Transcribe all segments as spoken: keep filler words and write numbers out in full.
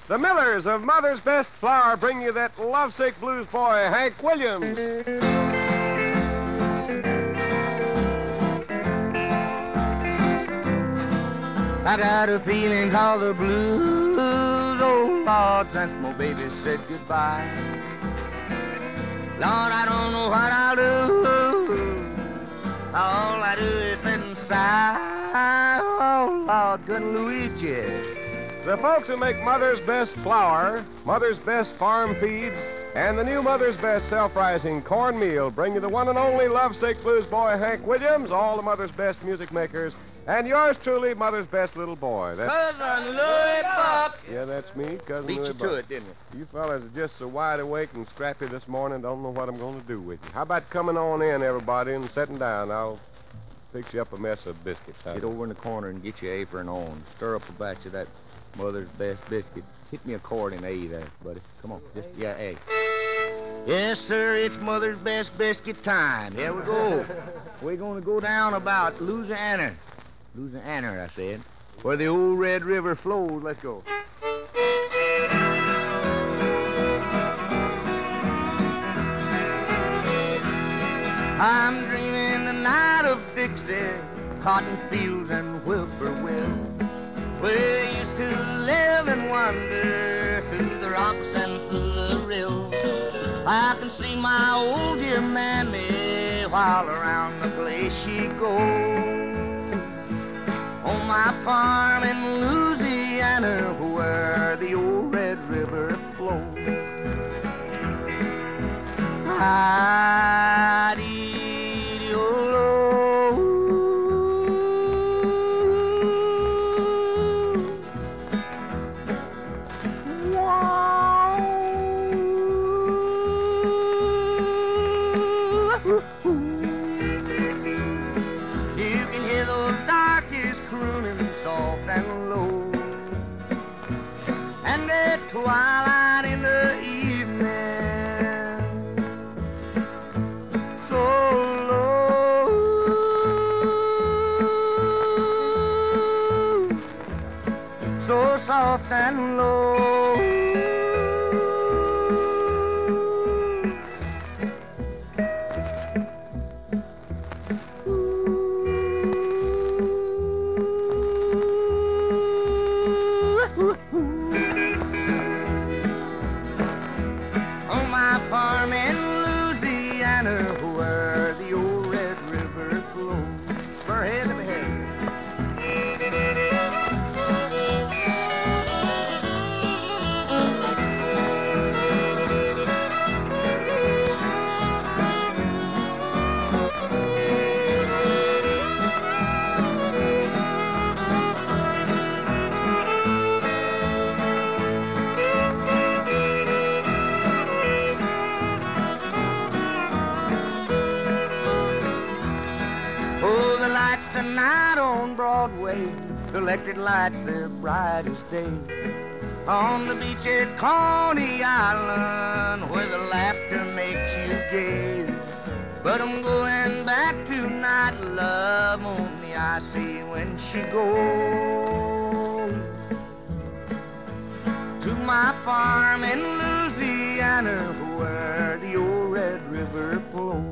The Millers of Mother's Best Flour bring you that lovesick blues boy, Hank Williams. I got a feeling called the blues, oh Lord, since my baby said goodbye. Lord, I don't know what I'll do. All I do is sit and sigh. Oh Lord, good Luigi. The folks who make Mother's Best Flour, Mother's Best Farm Feeds, and the new Mother's Best Self-Rising Cornmeal bring you the one and only lovesick blues boy, Hank Williams, all the Mother's Best music makers, and yours truly, Mother's Best little boy. That's... Cousin Louie Buck. Yeah, that's me, Cousin Beat Louie you Buck. to it, didn't you? You fellas are just so wide awake and scrappy this morning, don't know what I'm going to do with you. How about coming on in, everybody, and sitting down? I'll fix you up a mess of biscuits. How's Get it? over in the corner and get your apron on. Stir up a batch of that Mother's Best biscuit. Hit me a chord in A there, buddy. Come on. Just, yeah, A. Yes, sir, it's Mother's Best biscuit time. Here we go. We're going to go down about Louisiana. Louisiana, I said, where the old Red River flows. Let's go. I'm dreaming the night of Dixie, cotton fields and whippoorwills. We used to live and wander through the rocks and through the rills. I can see my old dear mammy while around the place she goes. On my farm in Louisiana where the old Red River flows. You can hear those darkies crooning soft and low, and at twilight in the evening, so low, so soft and low. On my farm in Louisiana where the old Red River flows. Spur ahead, let me hear you. Oh, the lights tonight on Broadway, the electric lights, they're bright as day. On the beach at Coney Island, where the laughter makes you gay. But I'm going back tonight, love, only I see when she goes. To my farm in Louisiana, where the old Red River flows.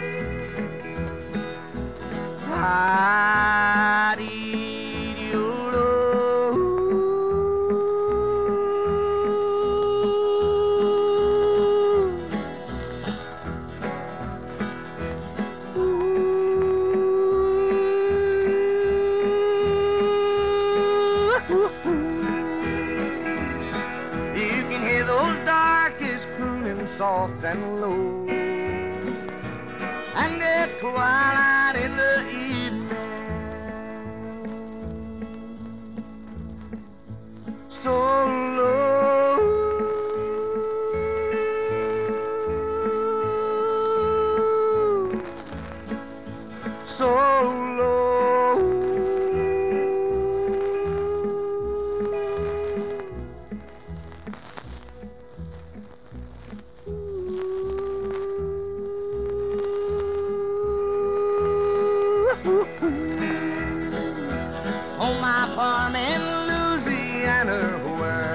You can hear those darkies crooning soft and low, and at twilight in the evening, so low, so low. On my farm in Louisiana, where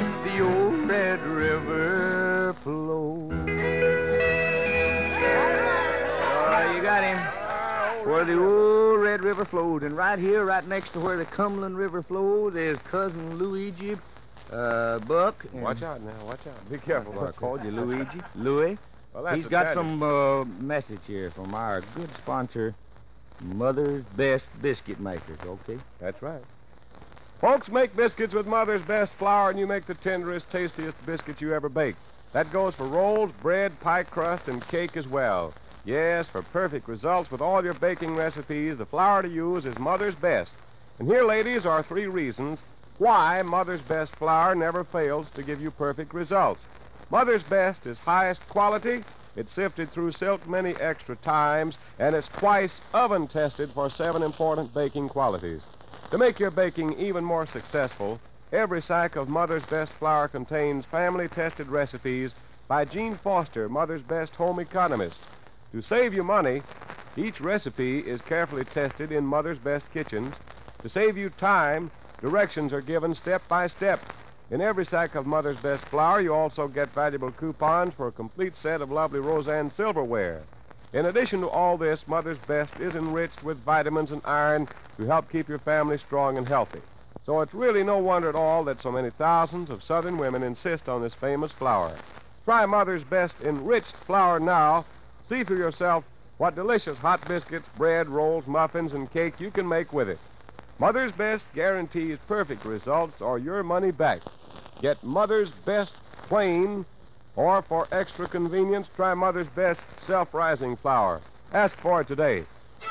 where the old Red River flows. And right here, right next to where the Cumberland River flows, is Cousin Luigi, uh, Buck. And Watch out now, watch out. Be careful. I called you Luigi. Louis. Well, that's He's a got tragedy. some uh, message here from our good sponsor, Mother's Best Biscuit Makers, okay? That's right. Folks, make biscuits with Mother's Best flour, and you make the tenderest, tastiest biscuit you ever baked. That goes for rolls, bread, pie crust, and cake as well. Yes, for perfect results with all your baking recipes, the flour to use is Mother's Best. And here, ladies, are three reasons why Mother's Best flour never fails to give you perfect results. Mother's Best is highest quality, it's sifted through silk many extra times, and it's twice oven tested for seven important baking qualities. To make your baking even more successful, every sack of Mother's Best flour contains family-tested recipes by Gene Foster, Mother's Best home economist. To save you money, each recipe is carefully tested in Mother's Best kitchens. To save you time, directions are given step by step. In every sack of Mother's Best flour, you also get valuable coupons for a complete set of lovely Roseanne silverware. In addition to all this, Mother's Best is enriched with vitamins and iron to help keep your family strong and healthy. So it's really no wonder at all that so many thousands of Southern women insist on this famous flour. Try Mother's Best enriched flour now. See for yourself what delicious hot biscuits, bread, rolls, muffins, and cake you can make with it. Mother's Best guarantees perfect results or your money back. Get Mother's Best plain, or for extra convenience, try Mother's Best self-rising flour. Ask for it today.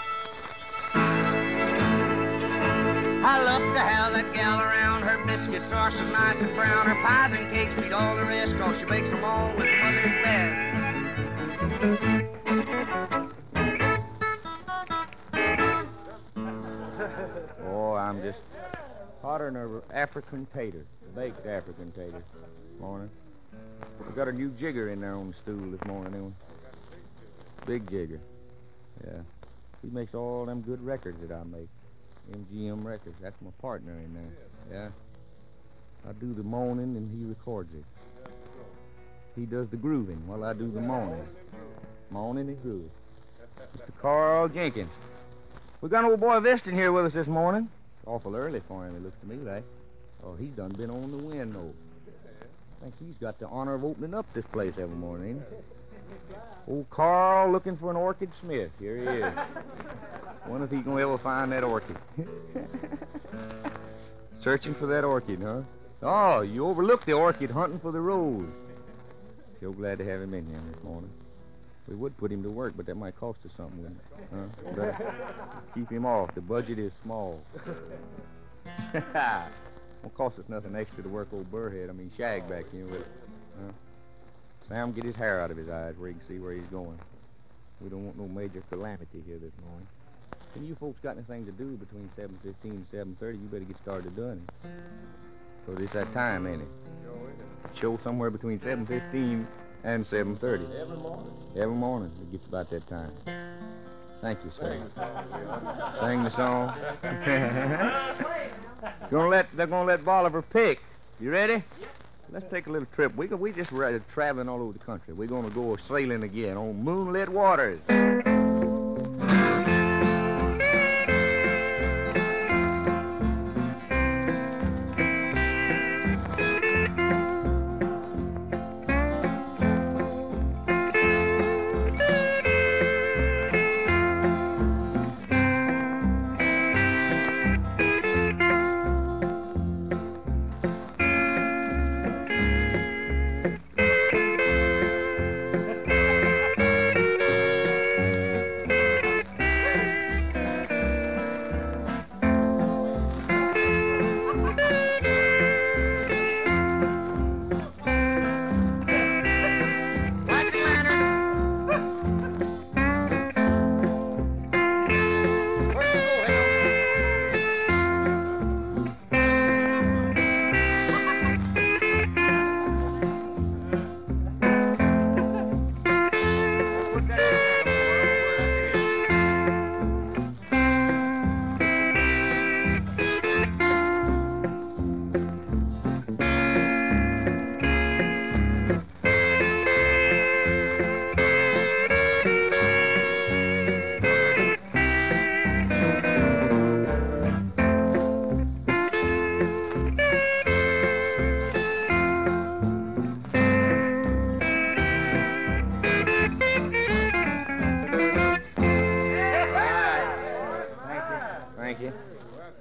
I love to have that gal around. Her biscuits are so nice and brown. Her pies and cakes beat all the rest, 'cause she bakes them all with Mother's Best. Oh, I'm just hotter than an African tater, baked African tater. Morning. We got a new jigger in there on the stool this morning, anyway. Big jigger. Yeah. He makes all them good records that I make. M G M Records. That's my partner in there. Yeah. I do the moaning and he records it. He does the grooving while I do the moaning. Moaning and grooving. Mister Carl Jenkins. We got an old boy Viston here with us this morning. It's awful early for him, it looks to me like. Oh, he's done been on the wind, though. I think he's got the honor of opening up this place every morning, ain't he? Old Carl looking for an Orchid Smith. Here he is. Wonder if he's going to ever find that orchid. Searching for that orchid, huh? Oh, you overlooked the orchid hunting for the rose. So glad to have him in here this morning. We would put him to work, but that might cost us something, wouldn't it? Huh? Better keep him off. The budget is small. Won't cost us nothing extra to work old Burrhead. I mean, Shag back here with it. Huh? Sam, get his hair out of his eyes where he can see where he's going. We don't want no major calamity here this morning. And you folks got anything to do between seven fifteen and seven thirty, you better get started doing it. So it's that time, ain't it? Show somewhere between seven fifteen and seven thirty. Every morning. Every morning. It gets about that time. Thank you, sir. Sing the song. gonna let, they're going to let Bolivar pick. You ready? Yep. Let's take a little trip. We, we just uh, traveling all over the country. We're going to go sailing again on moonlit waters.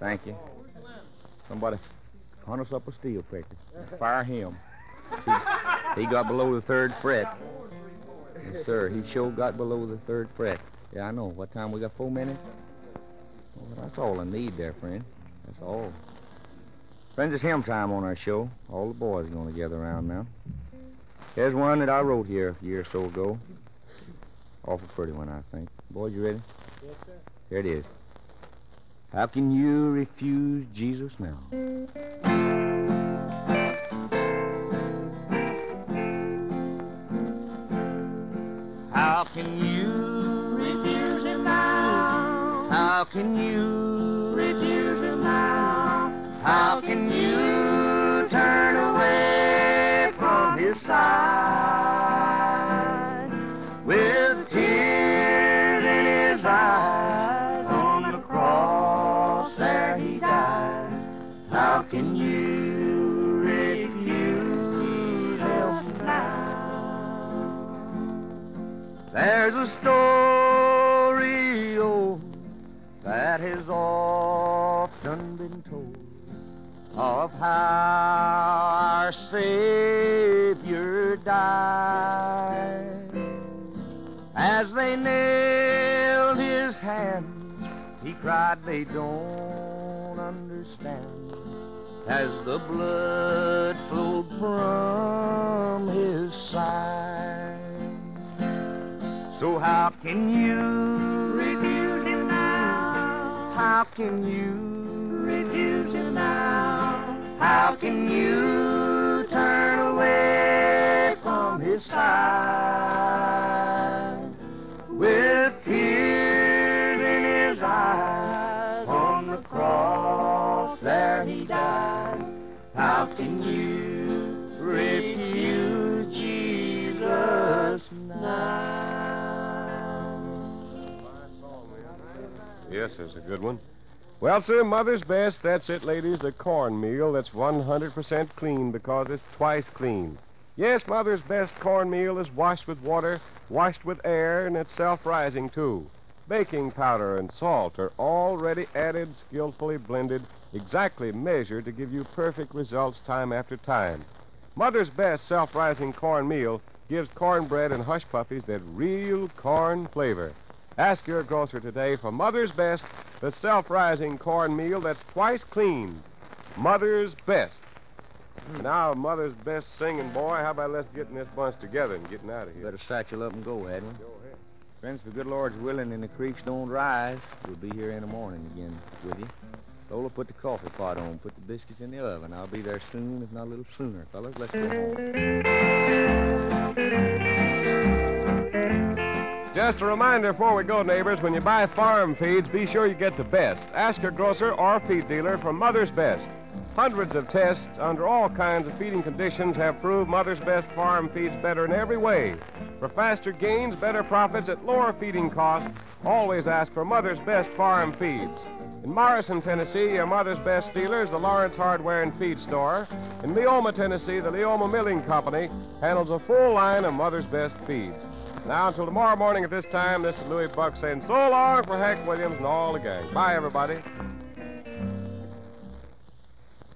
Thank you. Somebody hunt us up a steel picker. Fire him. He, he got below the third fret. Yes, sir. He sure got below the third fret. Yeah, I know. What time we got? Four minutes? Well, that's all I need there, friend. That's all. Friends, it's hymn time on our show. All the boys are going to gather around now. Here's one that I wrote here a year or so ago. Awful pretty one, I think. Boys, you ready? Yes, sir. Here it is. How can you refuse Jesus now? How can you refuse him now? How can you refuse him now? How can you turn away from his side? With tears in his eyes on the cross there he died. How can you refuse him now? There's a story old that has often been told of how our Savior died. As they nailed his hands, he cried, they don't understand. As the blood flowed from his side. So how can you refuse him now? How can you refuse him now? How can you turn away from his side? With tears in his eyes on the cross there he died. How can you refuse Jesus now? Yes, that's a good one. Well, sir, Mother's Best, that's it, ladies, the cornmeal that's one hundred percent clean because it's twice clean. Yes, Mother's Best cornmeal is washed with water, washed with air, and it's self-rising, too. Baking powder and salt are already added, skillfully blended, exactly measured to give you perfect results time after time. Mother's Best self-rising cornmeal gives cornbread and hush puppies that real corn flavor. Ask your grocer today for Mother's Best, the self-rising cornmeal that's twice clean. Mother's Best. Now, Mother's Best singing, boy, how about let's getting this bunch together and getting out of here? Better satchel up and go, hadn't we? Go ahead. Friends, if the good Lord's willing and the creeks don't rise, we'll be here in the morning again with you. Lola, put the coffee pot on, put the biscuits in the oven. I'll be there soon, if not a little sooner. Fellas, let's go home. Just a reminder before we go, neighbors, when you buy farm feeds, be sure you get the best. Ask your grocer or feed dealer for Mother's Best. Hundreds of tests under all kinds of feeding conditions have proved Mother's Best farm feeds better in every way. For faster gains, better profits at lower feeding costs, always ask for Mother's Best farm feeds. In Morrison, Tennessee, your Mother's Best dealer is the Lawrence Hardware and Feed Store. In Leoma, Tennessee, the Leoma Milling Company handles a full line of Mother's Best feeds. Now, until tomorrow morning at this time, this is Louis Buck saying so long for Hank Williams and all the gang. Bye, everybody.